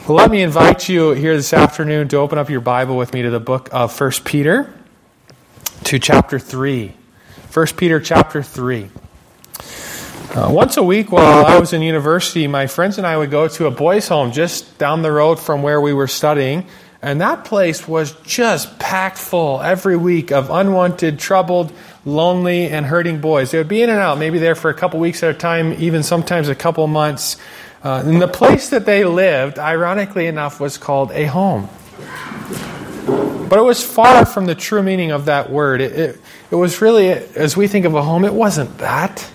Well, let me invite you here this afternoon to open up your Bible with me to the book of 1 Peter, to chapter 3. 1 Peter chapter 3. Once a week while I was in university, my friends and I would go to a boys' home just down the road from where we were studying, and that place was just packed full every week of unwanted, troubled, lonely, and hurting boys. They would be in and out, maybe there for a couple weeks at a time, even sometimes a couple months. And the place that they lived, ironically enough, was called a home. But it was far from the true meaning of that word. It was really, as we think of a home, it wasn't that.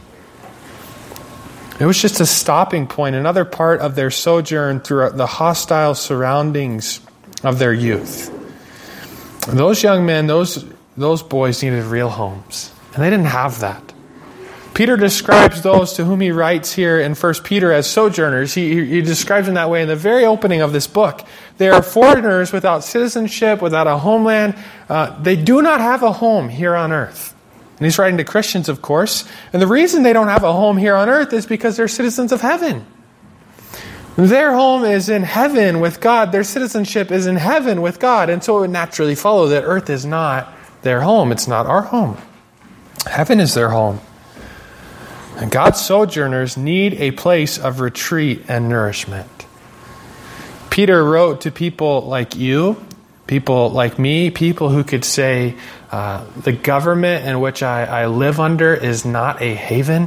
It was just a stopping point, another part of their sojourn through the hostile surroundings of their youth. And those young men, those boys needed real homes. And they didn't have that. Peter describes those to whom he writes here in 1 Peter as sojourners. He describes them that way in the very opening of this book. They are foreigners without citizenship, without a homeland. They do not have a home here on earth. And he's writing to Christians, of course. And the reason they don't have a home here on earth is because they're citizens of heaven. Their home is in heaven with God. Their citizenship is in heaven with God. And so it would naturally follow that earth is not their home. It's not our home. Heaven is their home. And God's sojourners need a place of retreat and nourishment. Peter wrote to people like you, people like me, people who could say, the government in which I live under is not a haven.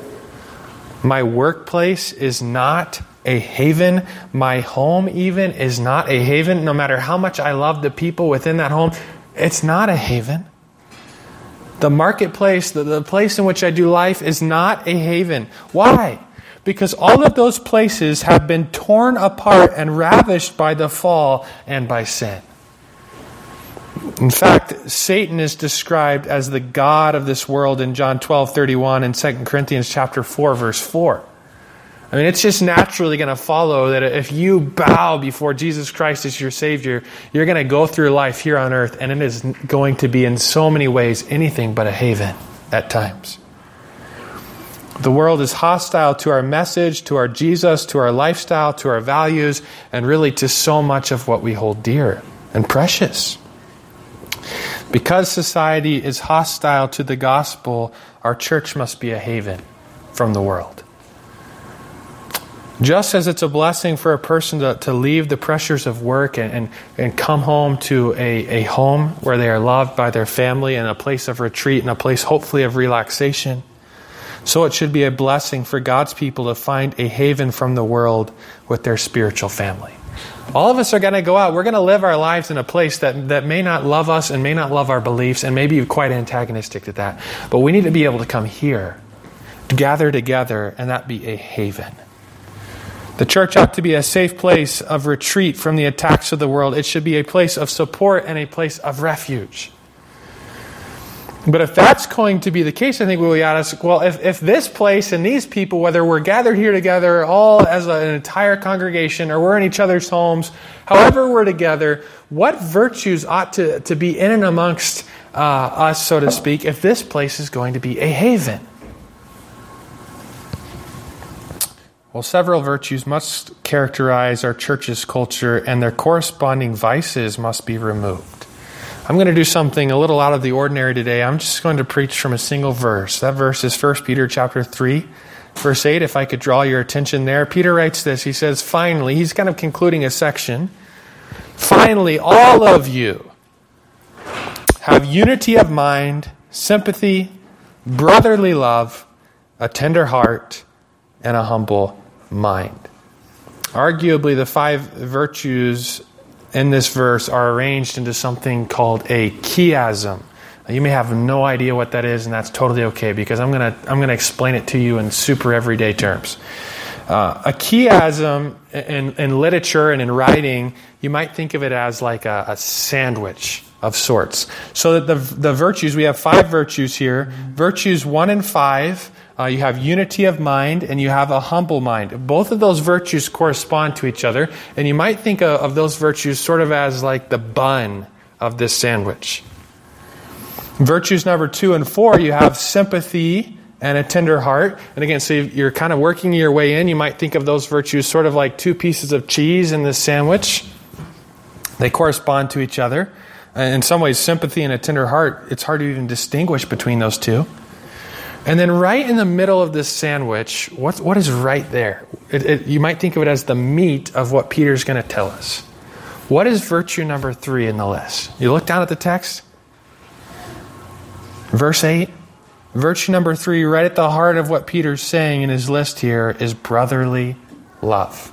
My workplace is not a haven. My home even is not a haven. No matter how much I love the people within that home, it's not a haven. The marketplace, the place in which I do life is not a haven. Why? Because all of those places have been torn apart and ravished by the fall and by sin. In fact, Satan is described as the god of this world in John 12:31 and 2 Corinthians chapter 4, verse 4. I mean, it's just naturally going to follow that if you bow before Jesus Christ as your Savior, you're going to go through life here on earth, and it is going to be in so many ways anything but a haven at times. The world is hostile to our message, to our Jesus, to our lifestyle, to our values, and really to so much of what we hold dear and precious. Because society is hostile to the gospel, our church must be a haven from the world. Just as it's a blessing for a person to leave the pressures of work and come home to a home where they are loved by their family and a place of retreat and a place hopefully of relaxation, so it should be a blessing for God's people to find a haven from the world with their spiritual family. All of us are going to go out. We're going to live our lives in a place that may not love us and may not love our beliefs and may be quite antagonistic to that. But we need to be able to come here, to gather together, and that be a haven. The church ought to be a safe place of retreat from the attacks of the world. It should be a place of support and a place of refuge. But if that's going to be the case, I think we ought to ask, well, if this place and these people, whether we're gathered here together all as an entire congregation or we're in each other's homes, however we're together, what virtues ought to be in and amongst us, so to speak, if this place is going to be a haven? Well, several virtues must characterize our church's culture, and their corresponding vices must be removed. I'm going to do something a little out of the ordinary today. I'm just going to preach from a single verse. That verse is 1 Peter chapter 3, verse 8. If I could draw your attention there. Peter writes this. He says, finally, he's kind of concluding a section. Finally, all of you have unity of mind, sympathy, brotherly love, a tender heart, and a humble mind. Arguably, the 5 virtues in this verse are arranged into something called a chiasm. Now, you may have no idea what that is, and that's totally okay, because I'm going to explain it to you in super everyday terms. A chiasm in literature and in writing, you might think of it as like a sandwich of sorts. So that the virtues, we have 5 virtues here. Virtues 1 and 5, you have unity of mind and you have a humble mind. Both of those virtues correspond to each other, and you might think of those virtues sort of as like the bun of this sandwich. Virtues number 2 and 4, you have sympathy and a tender heart. And again, so you're kind of working your way in. You might think of those virtues sort of like two pieces of cheese in this sandwich. They correspond to each other. In some ways, sympathy and a tender heart, it's hard to even distinguish between those two. And then right in the middle of this sandwich, what is right there? You might think of it as the meat of what Peter's going to tell us. What is virtue number 3 in the list? You look down at the text. Verse 8. Virtue number 3, right at the heart of what Peter's saying in his list here, is brotherly love.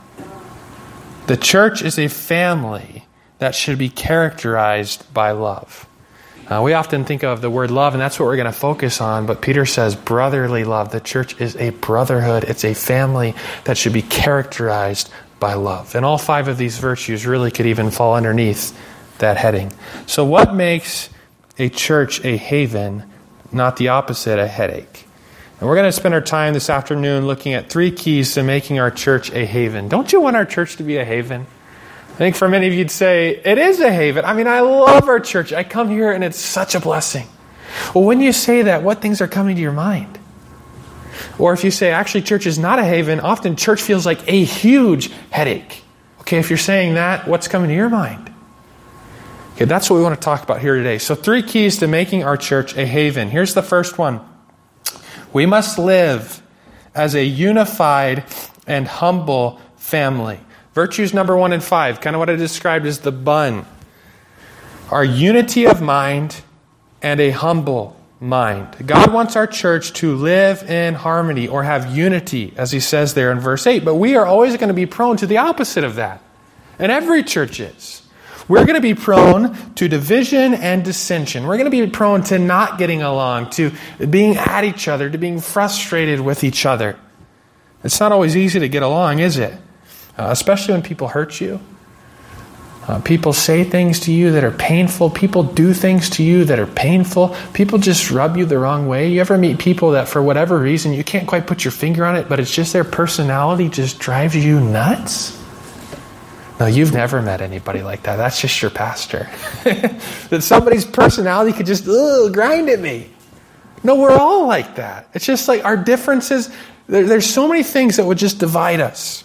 The church is a family that should be characterized by love. We often think of the word love, and that's what we're going to focus on, but Peter says brotherly love. The church is a brotherhood. It's a family that should be characterized by love. And all 5 of these virtues really could even fall underneath that heading. So what makes a church a haven, not the opposite, a headache? And we're going to spend our time this afternoon looking at 3 keys to making our church a haven. Don't you want our church to be a haven? I think for many of you, you'd say, it is a haven. I mean, I love our church. I come here and it's such a blessing. Well, when you say that, what things are coming to your mind? Or if you say, actually, church is not a haven, often church feels like a huge headache. Okay, if you're saying that, what's coming to your mind? Okay, that's what we want to talk about here today. So 3 keys to making our church a haven. Here's the first one. We must live as a unified and humble family. Virtues number 1 and 5, kind of what I described as the bun, are unity of mind and a humble mind. God wants our church to live in harmony or have unity, as he says there in verse 8. But we are always going to be prone to the opposite of that. And every church is. We're going to be prone to division and dissension. We're going to be prone to not getting along, to being at each other, to being frustrated with each other. It's not always easy to get along, is it? Especially when people hurt you. People say things to you that are painful. People do things to you that are painful. People just rub you the wrong way. You ever meet people that for whatever reason, you can't quite put your finger on it, but it's just their personality just drives you nuts? No, you've never met anybody like that. That's just your pastor. That somebody's personality could just grind at me. No, we're all like that. It's just like our differences. There's so many things that would just divide us.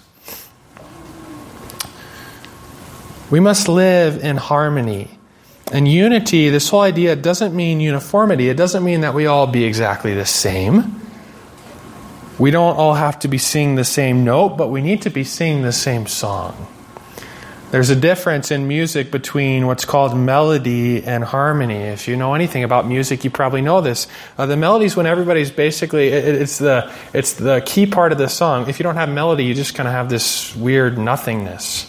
We must live in harmony. And unity, this whole idea, doesn't mean uniformity. It doesn't mean that we all be exactly the same. We don't all have to be singing the same note, but we need to be singing the same song. There's a difference in music between what's called melody and harmony. If you know anything about music, you probably know this. The melody is when everybody's basically, it's the key part of the song. If you don't have melody, you just kind of have this weird nothingness.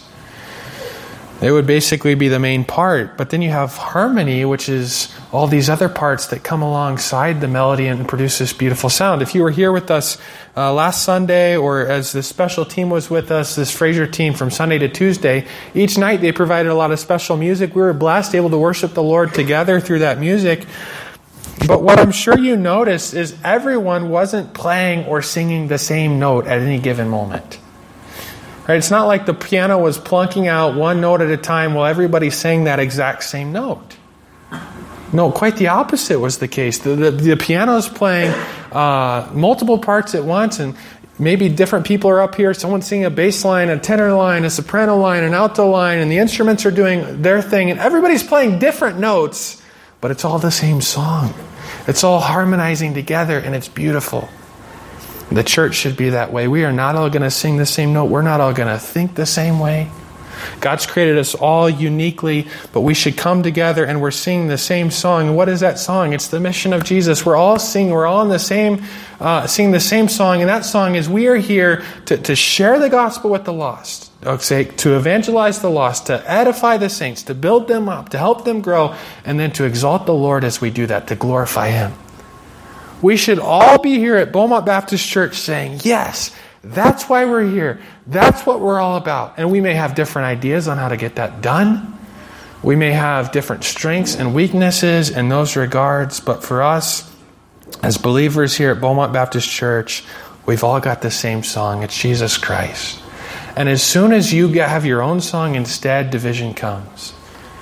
It would basically be the main part. But then you have harmony, which is all these other parts that come alongside the melody and produce this beautiful sound. If you were here with us last Sunday, or as the special team was with us, this Fraser team from Sunday to Tuesday, each night they provided a lot of special music. We were blessed, able to worship the Lord together through that music. But what I'm sure you noticed is everyone wasn't playing or singing the same note at any given moment. Right? It's not like the piano was plunking out one note at a time while everybody sang that exact same note. No, quite the opposite was the case. The piano's playing multiple parts at once, and maybe different people are up here. Someone's singing a bass line, a tenor line, a soprano line, an alto line, and the instruments are doing their thing, and everybody's playing different notes, but it's all the same song. It's all harmonizing together, and it's beautiful. The church should be that way. We are not all going to sing the same note. We're not all going to think the same way. God's created us all uniquely, but we should come together and we're singing the same song. And what is that song? It's the mission of Jesus. We're all singing. We're all in the same, singing the same song. And that song is we are here to share the gospel with the lost. To evangelize the lost, to edify the saints, to build them up, to help them grow, and then to exalt the Lord as we do that, to glorify Him. We should all be here at Beaumont Baptist Church saying, yes, that's why we're here. That's what we're all about. And we may have different ideas on how to get that done. We may have different strengths and weaknesses in those regards. But for us, as believers here at Beaumont Baptist Church, we've all got the same song. It's Jesus Christ. And as soon as you have your own song instead, division comes.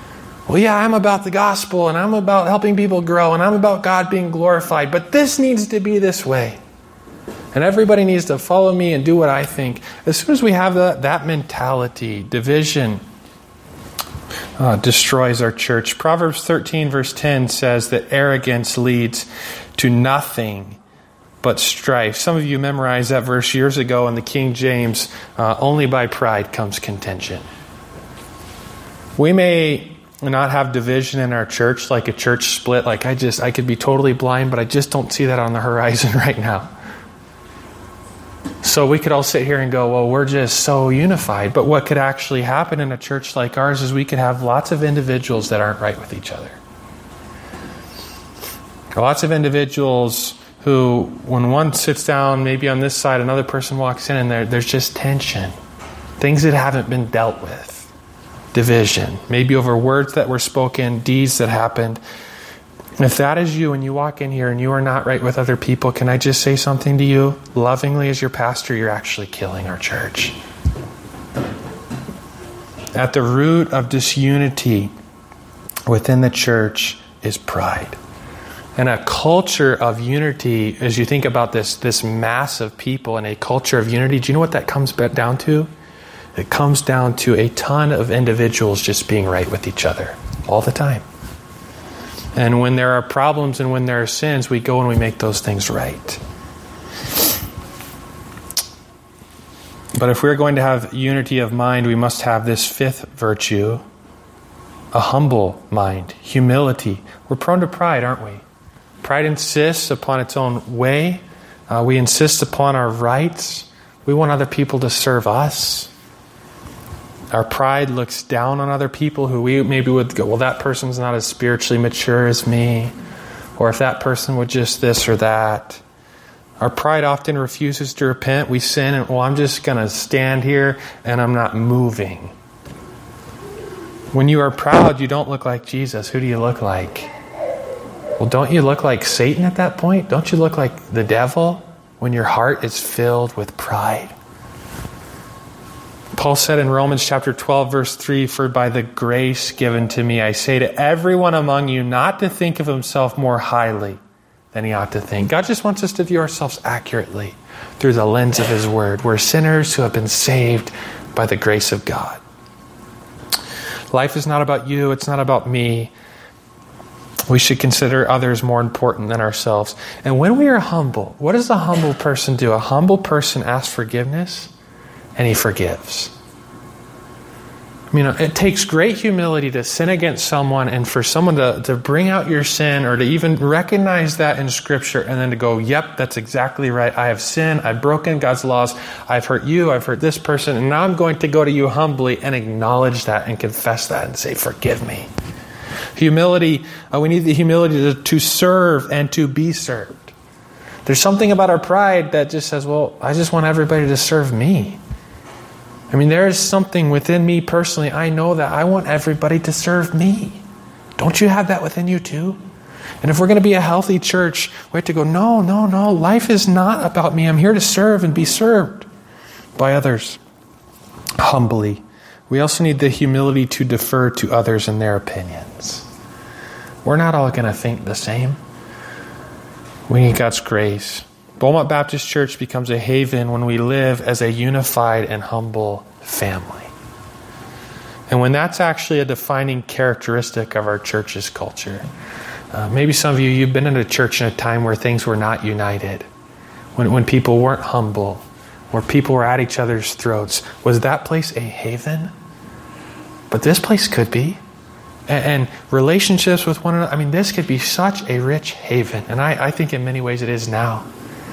Well, yeah, I'm about the gospel, and I'm about helping people grow, and I'm about God being glorified, but this needs to be this way. And everybody needs to follow me and do what I think. As soon as we have that mentality, division destroys our church. Proverbs 13 verse 10 says that arrogance leads to nothing but strife. Some of you memorized that verse years ago in the King James. Only by pride comes contention. We may not have division in our church, like a church split. Like I could be totally blind, but I just don't see that on the horizon right now. So we could all sit here and go, well, we're just so unified. But what could actually happen in a church like ours is we could have lots of individuals that aren't right with each other. Lots of individuals who, when one sits down, maybe on this side, another person walks in, and there's just tension. Things that haven't been dealt with. Division. Maybe over words that were spoken, deeds that happened. If that is you and you walk in here and you are not right with other people, can I just say something to you? Lovingly as your pastor, you're actually killing our church. At the root of disunity within the church is pride. And a culture of unity, as you think about this mass of people and a culture of unity, do you know what that comes down to? It comes down to a ton of individuals just being right with each other all the time. And when there are problems and when there are sins, we go and we make those things right. But if we're going to have unity of mind, we must have this fifth virtue, a humble mind, humility. We're prone to pride, aren't we? Pride insists upon its own way. We insist upon our rights. We want other people to serve us. Our pride looks down on other people who we maybe would go, well, that person's not as spiritually mature as me. Or if that person would just this or that. Our pride often refuses to repent. We sin and, well, I'm just going to stand here and I'm not moving. When you are proud, you don't look like Jesus. Who do you look like? Well, don't you look like Satan at that point? Don't you look like the devil when your heart is filled with pride? Paul said in Romans chapter 12, verse 3, "For by the grace given to me, I say to everyone among you not to think of himself more highly than he ought to think." God just wants us to view ourselves accurately through the lens of His Word. We're sinners who have been saved by the grace of God. Life is not about you. It's not about me. We should consider others more important than ourselves. And when we are humble, what does a humble person do? A humble person asks forgiveness, and he forgives. I mean, it takes great humility to sin against someone and for someone to bring out your sin or to even recognize that in Scripture and then to go, yep, that's exactly right. I have sinned. I've broken God's laws. I've hurt you. I've hurt this person. And now I'm going to go to you humbly and acknowledge that and confess that and say, forgive me. Humility, we need the humility to serve and to be served. There's something about our pride that just says, well, I just want everybody to serve me. I mean, there is something within me personally. I know that I want everybody to serve me. Don't you have that within you too? And if we're going to be a healthy church, we have to go, no. Life is not about me. I'm here to serve and be served by others humbly. We also need the humility to defer to others in their opinions. We're not all going to think the same. We need God's grace. Beaumont Baptist Church becomes a haven when we live as a unified and humble family. And when that's actually a defining characteristic of our church's culture. Maybe some of you've been in a church in a time where things were not united. When people weren't humble. Where people were at each other's throats. Was that place a haven? But this place could be. And relationships with one another. I mean, this could be such a rich haven. And I think in many ways it is now.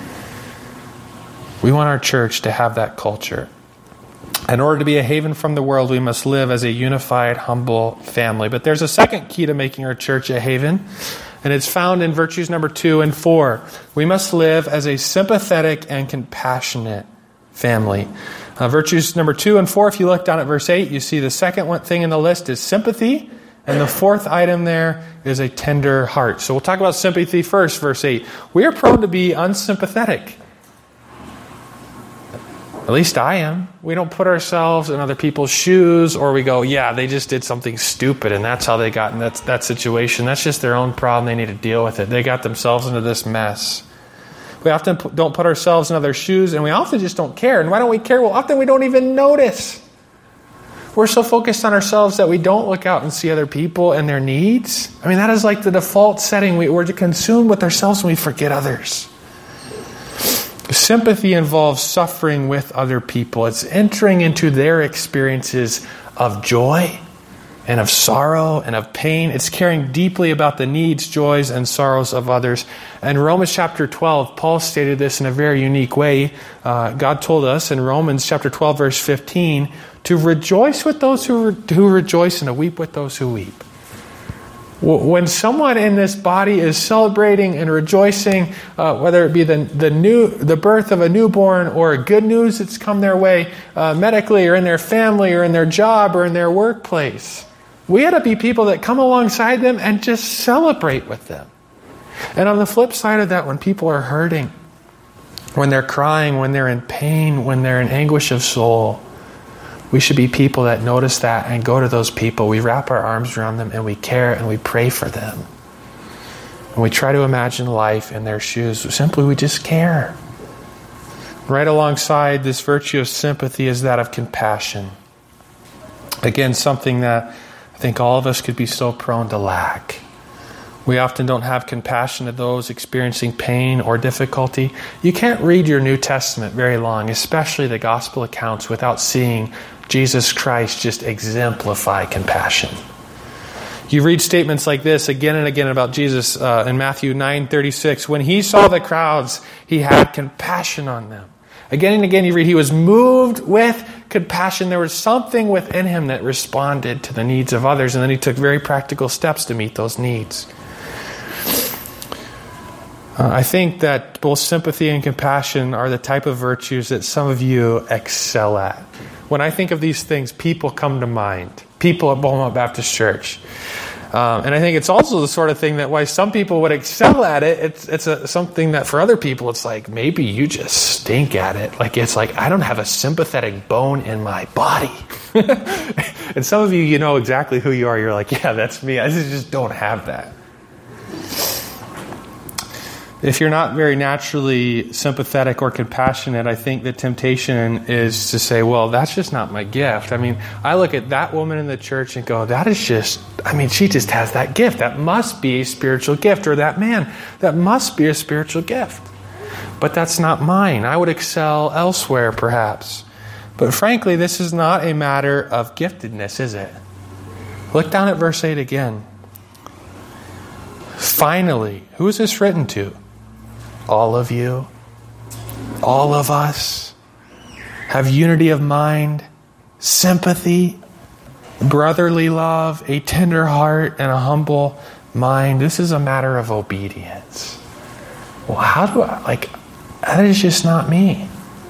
We want our church to have that culture. In order to be a haven from the world, we must live as a unified, humble family. But there's a second key to making our church a haven, and it's found in virtues number 2 and 4. We must live as a sympathetic and compassionate family. Virtues number 2 and 4, if you look down at verse 8, you see the second thing in the list is sympathy, and the fourth item there is a tender heart. So we'll talk about sympathy first, verse 8. We are prone to be unsympathetic. At least I am. We don't put ourselves in other people's shoes, or we go, yeah, they just did something stupid and that's how they got in that situation. That's just their own problem. They need to deal with it. They got themselves into this mess. We often don't put ourselves in other shoes, and we often just don't care. And why don't we care? Well, often we don't even notice. We're so focused on ourselves that we don't look out and see other people and their needs. I mean, that is like the default setting. We're consumed with ourselves and we forget others. Sympathy involves suffering with other people. It's entering into their experiences of joy and of sorrow and of pain. It's caring deeply about the needs, joys, and sorrows of others. And in Romans chapter 12, Paul stated this in a very unique way. God told us in Romans chapter 12, verse 15, to rejoice with those who rejoice and to weep with those who weep. When someone in this body is celebrating and rejoicing, whether it be the birth of a newborn or good news that's come their way medically or in their family or in their job or in their workplace, we ought to be people that come alongside them and just celebrate with them. And on the flip side of that, when people are hurting, when they're crying, when they're in pain, when they're in anguish of soul, we should be people that notice that and go to those people. We wrap our arms around them and we care and we pray for them. And we try to imagine life in their shoes. Simply, we just care. Right alongside this virtue of sympathy is that of compassion. Again, something that I think all of us could be so prone to lack. We often don't have compassion to those experiencing pain or difficulty. You can't read your New Testament very long, especially the gospel accounts, without seeing Jesus Christ just exemplify compassion. You read statements like this again and again about Jesus in Matthew 9:36. When he saw the crowds, he had compassion on them. Again and again you read, he was moved with compassion. There was something within him that responded to the needs of others, and then he took very practical steps to meet those needs. I think that both sympathy and compassion are the type of virtues that some of you excel at. When I think of these things, people come to mind. People at Beaumont Baptist Church. And I think it's also the sort of thing that why some people would excel at it, it's something that for other people it's like, maybe you just stink at it. It's like, I don't have a sympathetic bone in my body. And some of you know exactly who you are. You're like, yeah, that's me. I just don't have that. If you're not very naturally sympathetic or compassionate, I think the temptation is to say, well, that's just not my gift. I mean, I look at that woman in the church and go, she just has that gift. That must be a spiritual gift. Or that man, that must be a spiritual gift. But that's not mine. I would excel elsewhere, perhaps. But frankly, this is not a matter of giftedness, is it? Look down at verse 8 again. Finally, who is this written to? All of you, all of us, have unity of mind, sympathy, brotherly love, a tender heart, and a humble mind. This is a matter of obedience. Well, that is just not me.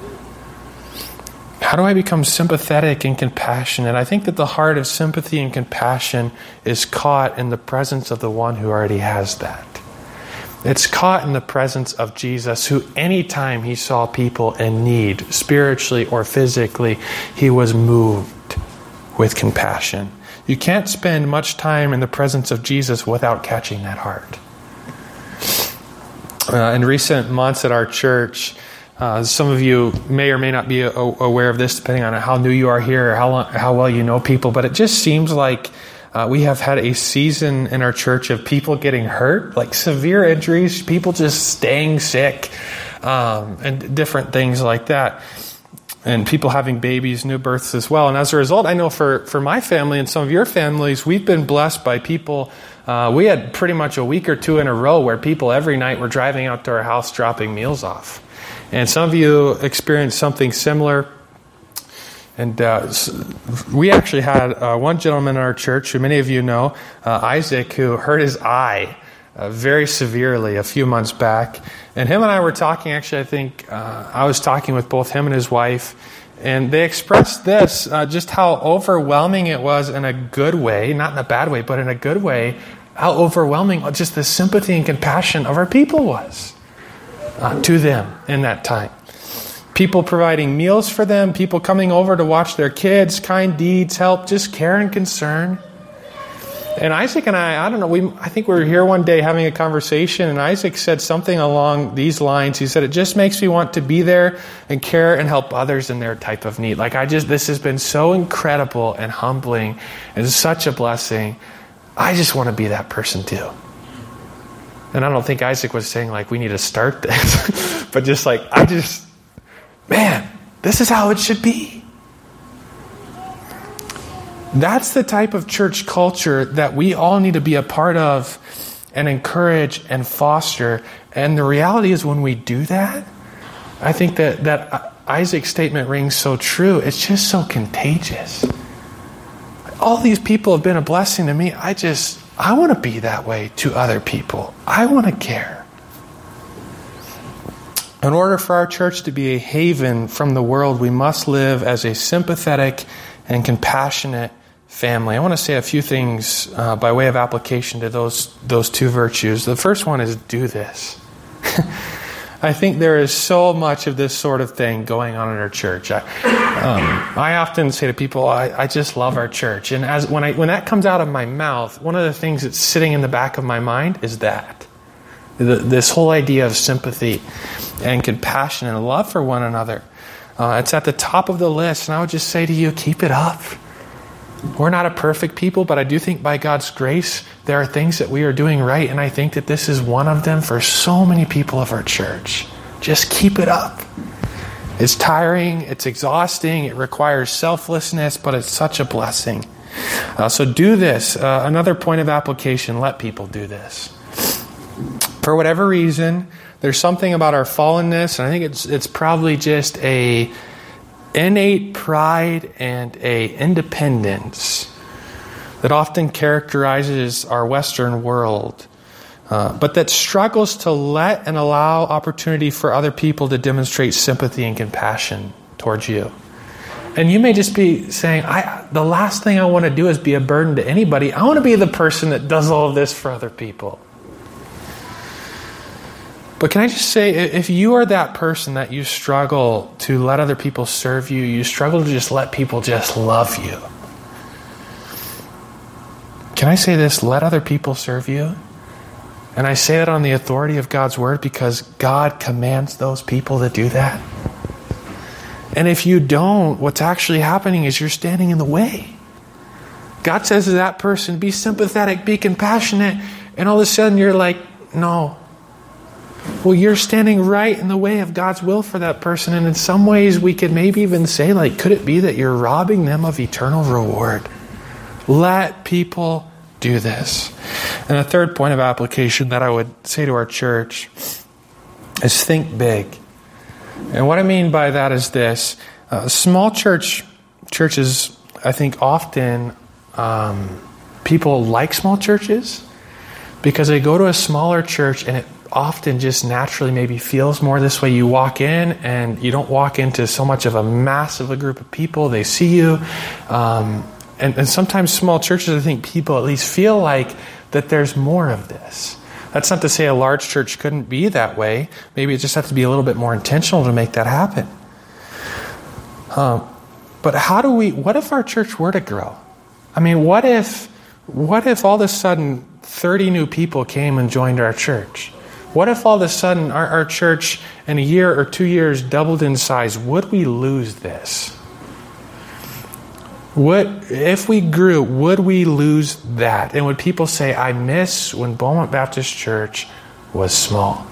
How do I become sympathetic and compassionate? I think that the heart of sympathy and compassion is caught in the presence of the one who already has that. It's caught in the presence of Jesus, who anytime he saw people in need, spiritually or physically, he was moved with compassion. You can't spend much time in the presence of Jesus without catching that heart. In recent months at our church, some of you may or may not be aware of this, depending on how new you are here or how well you know people, but it just seems like we have had a season in our church of people getting hurt, like severe injuries, people just staying sick, and different things like that. And people having babies, new births as well. And as a result, I know for my family and some of your families, we've been blessed by people. We had pretty much a week or two in a row where people every night were driving out to our house dropping meals off. And some of you experienced something similar. And we actually had one gentleman in our church, who many of you know, Isaac, who hurt his eye very severely a few months back. And him and I were talking, actually, I think I was talking with both him and his wife, and they expressed this, just how overwhelming it was in a good way, not in a bad way, but in a good way, how overwhelming just the sympathy and compassion of our people was to them in that time. People providing meals for them, people coming over to watch their kids, kind deeds, help, just care and concern. And Isaac and I don't know, I think we were here one day having a conversation, and Isaac said something along these lines. He said, it just makes me want to be there and care and help others in their type of need. This has been so incredible and humbling and such a blessing. I just want to be that person too. And I don't think Isaac was saying we need to start this, but just man, this is how it should be. That's the type of church culture that we all need to be a part of and encourage and foster. And the reality is when we do that, I think that Isaac's statement rings so true. It's just so contagious. All these people have been a blessing to me. I want to be that way to other people. I want to care. In order for our church to be a haven from the world, we must live as a sympathetic and compassionate family. I want to say a few things by way of application to those two virtues. The first one is do this. I think there is so much of this sort of thing going on in our church. I often say to people, I just love our church. And when that comes out of my mouth, one of the things that's sitting in the back of my mind is that. This whole idea of sympathy and compassion and love for one another. It's at the top of the list. And I would just say to you, keep it up. We're not a perfect people, but I do think by God's grace, there are things that we are doing right. And I think that this is one of them for so many people of our church. Just keep it up. It's tiring. It's exhausting. It requires selflessness, but it's such a blessing. So do this. Another point of application, let people do this. For whatever reason, there's something about our fallenness, and I think it's probably just a innate pride and a independence that often characterizes our Western world, but that struggles to let and allow opportunity for other people to demonstrate sympathy and compassion towards you. And you may just be saying, the last thing I want to do is be a burden to anybody. I want to be the person that does all of this for other people. But can I just say, if you are that person that you struggle to let other people serve you, you struggle to just let people just love you. Can I say this? Let other people serve you. And I say that on the authority of God's word because God commands those people to do that. And if you don't, what's actually happening is you're standing in the way. God says to that person, be sympathetic, be compassionate. And all of a sudden you're like, no. Well, you're standing right in the way of God's will for that person. And in some ways, we could maybe even say, could it be that you're robbing them of eternal reward? Let people do this. And a third point of application that I would say to our church is think big. And what I mean by that is this. Small churches, I think often people like small churches because they go to a smaller church and it often just naturally maybe feels more this way. You walk in and you don't walk into so much of a massive group of people. They see you. And sometimes small churches, I think people at least feel like that there's more of this. That's not to say a large church couldn't be that way. Maybe it just has to be a little bit more intentional to make that happen. But what if our church were to grow? I mean, what if all of a sudden 30 new people came and joined our church? What if all of a sudden our church in a year or 2 years doubled in size? Would we lose this? If we grew, would we lose that? And would people say, I miss when Beaumont Baptist Church was small?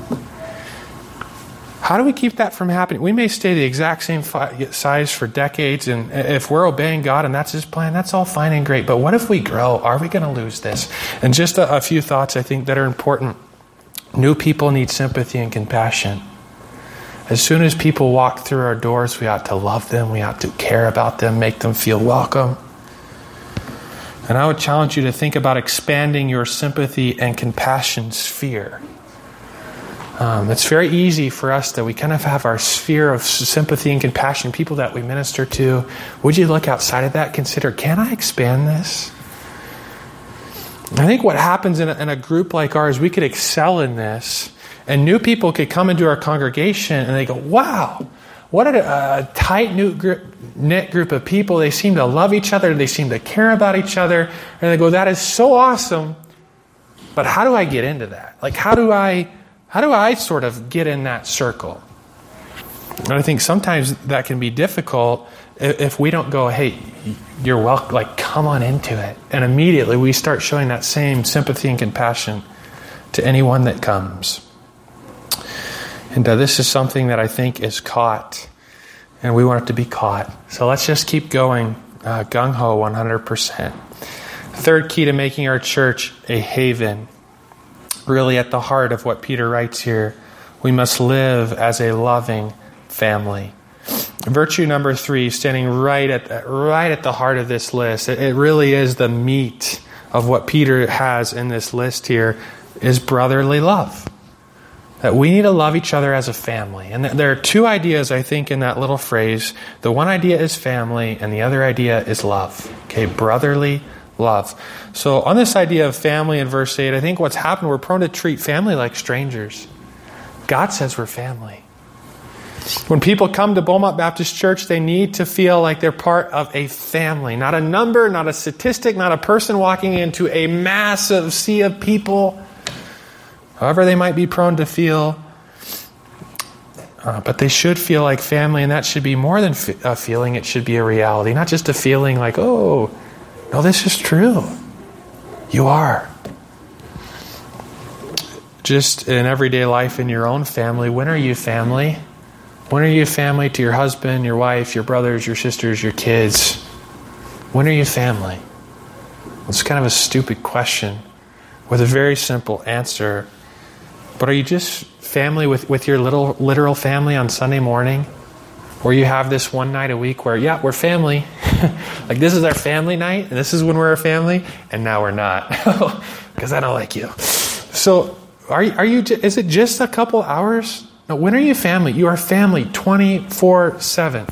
How do we keep that from happening? We may stay the exact same size for decades, and if we're obeying God and that's His plan, that's all fine and great. But what if we grow? Are we going to lose this? And just a few thoughts I think that are important. New people need sympathy and compassion. As soon as people walk through our doors, we ought to love them. We ought to care about them, make them feel welcome. And I would challenge you to think about expanding your sympathy and compassion sphere. It's very easy for us that we kind of have our sphere of sympathy and compassion, people that we minister to. Would you look outside of that? Consider, can I expand this? I think what happens in a group like ours, we could excel in this, and new people could come into our congregation and they go, wow, what a tight-knit group of people. They seem to love each other. They seem to care about each other. And they go, that is so awesome. But how do I get into that? Like, how do I sort of get in that circle? And I think sometimes that can be difficult if we don't go, hey, you're welcome, like, come on into it. And immediately we start showing that same sympathy and compassion to anyone that comes. And this is something that I think is caught, and we want it to be caught. So let's just keep going, gung-ho, 100%. Third key to making our church a haven, really at the heart of what Peter writes here, we must live as a loving family. Virtue number 3, standing right at the heart of this list, it really is the meat of what Peter has in this list here, is brotherly love. That we need to love each other as a family. And there are 2 ideas, I think, in that little phrase. The one idea is family, and the other idea is love. Okay, brotherly love. So on this idea of family in verse 8, I think what's happened, we're prone to treat family like strangers. God says we're family. When people come to Beaumont Baptist Church, they need to feel like they're part of a family. Not a number, not a statistic, not a person walking into a massive sea of people. However they might be prone to feel. But they should feel like family, and that should be more than a feeling. It should be a reality. Not just a feeling like, oh, no, this is true. You are. Just in everyday life in your own family, when are you family? When are you family to your husband, your wife, your brothers, your sisters, your kids? When are you family? It's kind of a stupid question with a very simple answer. But are you just family with your little literal family on Sunday morning? Or you have this one night a week where, yeah, we're family. Like, this is our family night, and this is when we're a family, and now we're not. Because I don't like you. So, are you? Is it just a couple hours? No, when are you family? You are family 24/7.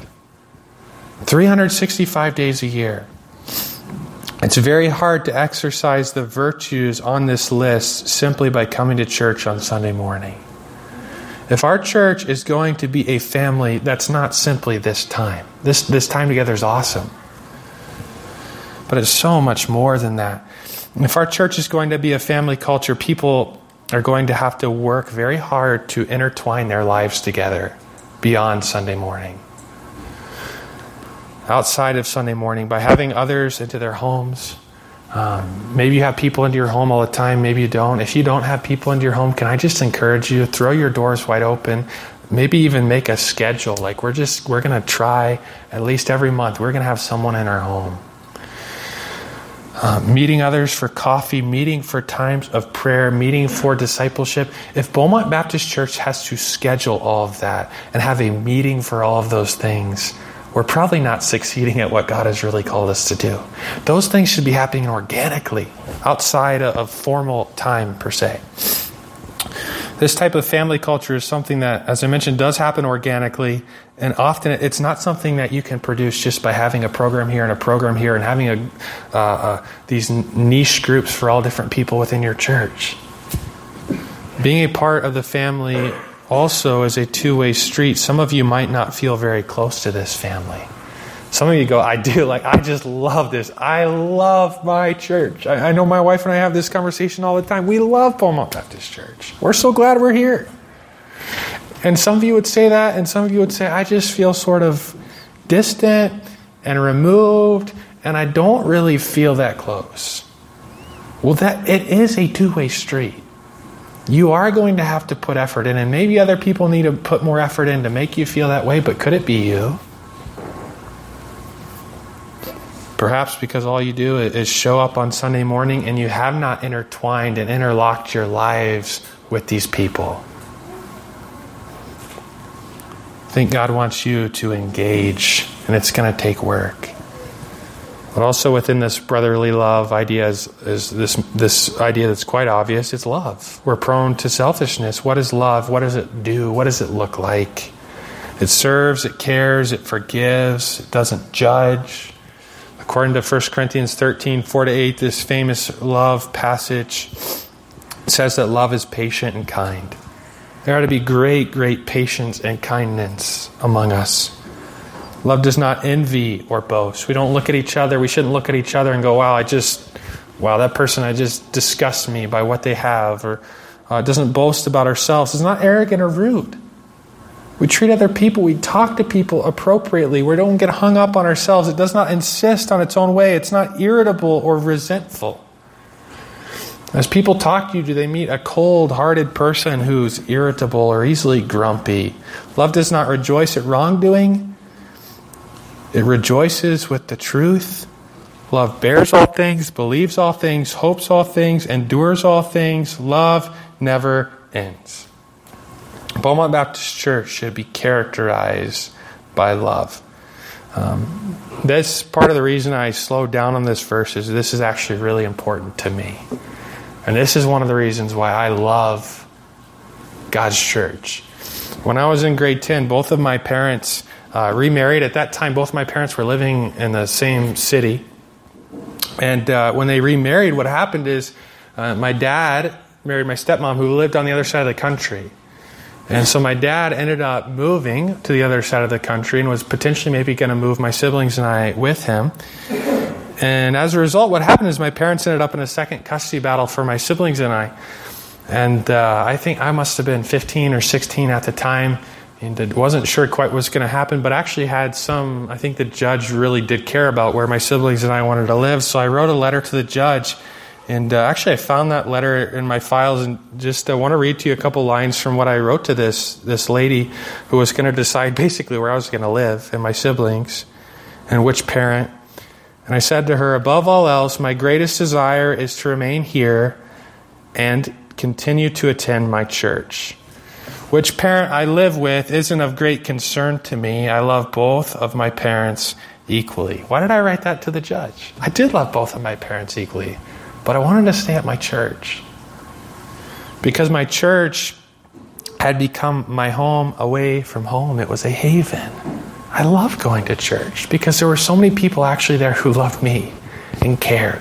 365 days a year. It's very hard to exercise the virtues on this list simply by coming to church on Sunday morning. If our church is going to be a family, that's not simply this time. This time together is awesome. But it's so much more than that. If our church is going to be a family culture, people are going to have to work very hard to intertwine their lives together beyond Sunday morning. Outside of Sunday morning, by having others into their homes. Maybe you have people into your home all the time, maybe you don't. If you don't have people into your home, can I just encourage you, throw your doors wide open, maybe even make a schedule. Like, we're going to try at least every month, we're going to have someone in our home. Meeting others for coffee, meeting for times of prayer, meeting for discipleship. If Beaumont Baptist Church has to schedule all of that and have a meeting for all of those things, we're probably not succeeding at what God has really called us to do. Those things should be happening organically, outside of formal time per se. This type of family culture is something that, as I mentioned, does happen organically, and often it's not something that you can produce just by having a program here and a program here and having these niche groups for all different people within your church. Being a part of the family also is a two-way street. Some of you might not feel very close to this family. Some of you go, I do. Like, I just love this. I love my church. I know my wife and I have this conversation all the time. We love Beaumont Baptist Church. We're so glad we're here. And some of you would say that, and some of you would say, I just feel sort of distant and removed, and I don't really feel that close. Well, it is a two-way street. You are going to have to put effort in, and maybe other people need to put more effort in to make you feel that way, but could it be you? Perhaps because all you do is show up on Sunday morning and you have not intertwined and interlocked your lives with these people. I think God wants you to engage, and it's going to take work. But also within this brotherly love idea is this idea that's quite obvious. It's love. We're prone to selfishness. What is love? What does it do? What does it look like? It serves, it cares, it forgives, it doesn't judge. According to 1 Corinthians 13, 4-8, this famous love passage says that love is patient and kind. There ought to be great, great patience and kindness among us. Love does not envy or boast. We don't look at each other. We shouldn't look at each other and go, wow, that person just disgusts me by what they have. Or doesn't boast about ourselves. It's not arrogant or rude. We treat other people, we talk to people appropriately. We don't get hung up on ourselves. It does not insist on its own way. It's not irritable or resentful. As people talk to you, do they meet a cold-hearted person who's irritable or easily grumpy? Love does not rejoice at wrongdoing. It rejoices with the truth. Love bears all things, believes all things, hopes all things, endures all things. Love never ends. Beaumont Baptist Church should be characterized by love. This part of the reason I slowed down on this verse is this is actually really important to me. And this is one of the reasons why I love God's church. When I was in grade 10, both of my parents remarried. At that time, both my parents were living in the same city. And when they remarried, what happened is my dad married my stepmom who lived on the other side of the country. And so my dad ended up moving to the other side of the country and was potentially maybe going to move my siblings and I with him. And as a result, what happened is my parents ended up in a second custody battle for my siblings and I. And I think I must have been 15 or 16 at the time. And wasn't sure quite what was going to happen, but actually had I think the judge really did care about where my siblings and I wanted to live. So I wrote a letter to the judge. And actually I found that letter in my files, and just want to read to you a couple lines from what I wrote to this lady who was going to decide basically where I was going to live and my siblings and which parent. And I said to her, above all else, my greatest desire is to remain here and continue to attend my church. Which parent I live with isn't of great concern to me. I love both of my parents equally. Why did I write that to the judge? I did love both of my parents equally, but I wanted to stay at my church. Because my church had become my home away from home. It was a haven. I loved going to church because there were so many people actually there who loved me and cared.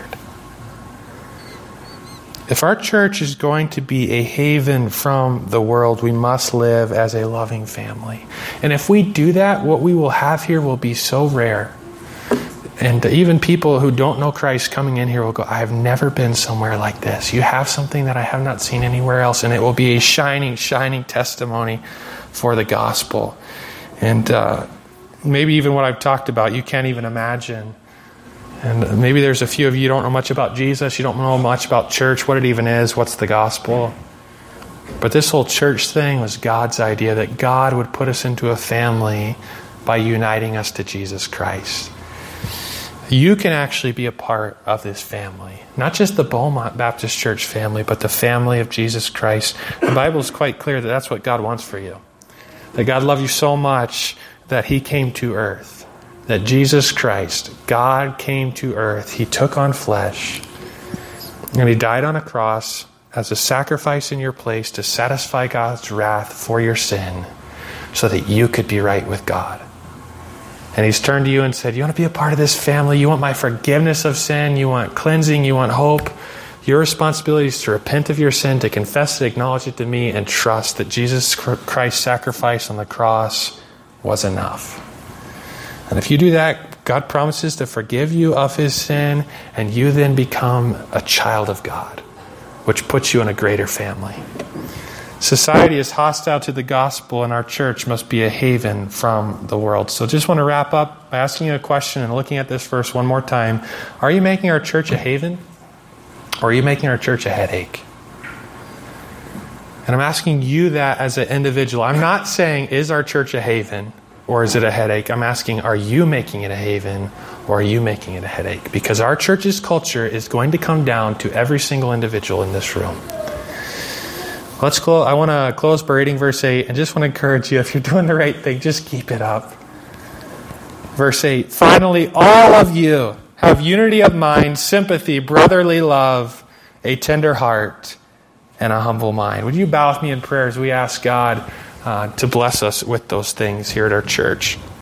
If our church is going to be a haven from the world, we must live as a loving family. And if we do that, what we will have here will be so rare. And even people who don't know Christ coming in here will go, I have never been somewhere like this. You have something that I have not seen anywhere else. And it will be a shining, shining testimony for the gospel. And maybe even what I've talked about, you can't even imagine. And maybe there's a few of you who don't know much about Jesus. You don't know much about church, what it even is, what's the gospel. But this whole church thing was God's idea that God would put us into a family by uniting us to Jesus Christ. You can actually be a part of this family. Not just the Beaumont Baptist Church family, but the family of Jesus Christ. The Bible is quite clear that that's what God wants for you. That God loved you so much that He came to earth. That Jesus Christ, God came to earth. He took on flesh. And He died on a cross as a sacrifice in your place to satisfy God's wrath for your sin so that you could be right with God. And He's turned to you and said, you want to be a part of this family? You want my forgiveness of sin? You want cleansing? You want hope? Your responsibility is to repent of your sin, to confess it, acknowledge it to me, and trust that Jesus Christ's sacrifice on the cross was enough. And if you do that, God promises to forgive you of His sin, and you then become a child of God, which puts you in a greater family. Society is hostile to the gospel, and our church must be a haven from the world. So just want to wrap up by asking you a question and looking at this verse one more time. Are you making our church a haven? Or are you making our church a headache? And I'm asking you that as an individual. I'm not saying, is our church a haven or is it a headache? I'm asking, are you making it a haven or are you making it a headache? Because our church's culture is going to come down to every single individual in this room. Let's close. I want to close by reading verse 8 and just want to encourage you, if you're doing the right thing, just keep it up. Verse 8, finally, all of you have unity of mind, sympathy, brotherly love, a tender heart, and a humble mind. Would you bow with me in prayer as we ask God to bless us with those things here at our church?